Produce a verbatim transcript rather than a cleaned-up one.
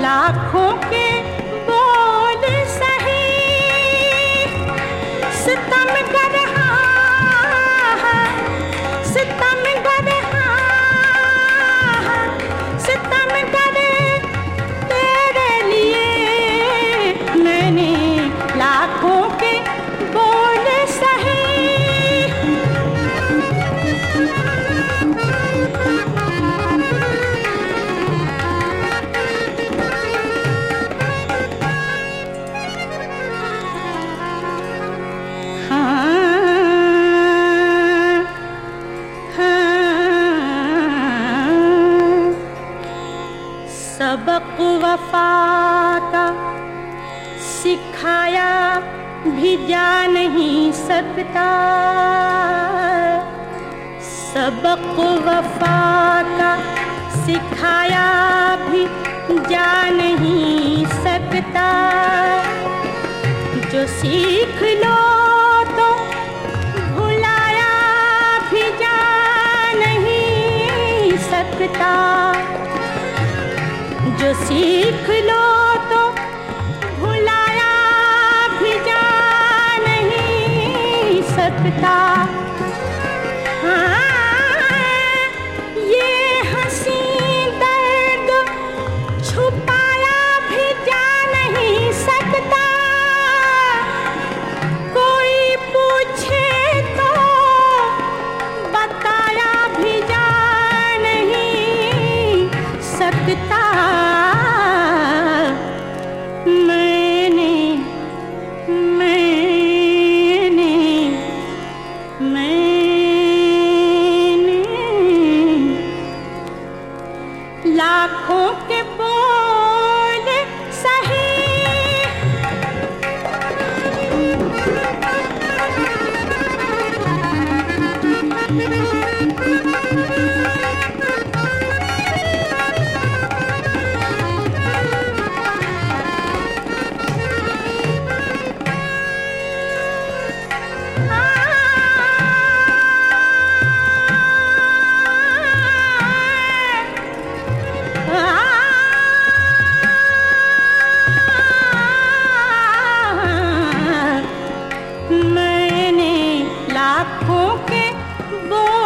लाखों के बोल सही सितम गर सितम गर सितम गर तेरे लिए मैंने लाखों के बोल सही सबक वफा का सिखाया भी जा नहीं सकता सबक वफा का सिखाया भी जा नहीं सकता जो सीख लो तो भुलाया भी जा नहीं सकता जो सीख लो तो भुलाया भी जा नहीं सकता हाँ, ये हंसी दर्द छुपाया भी जा नहीं सकता कोई पूछे तो बताया भी जा नहीं सकता मैंने मैंने मैंने लाखों के बोल सही मैंने लाखों के बोल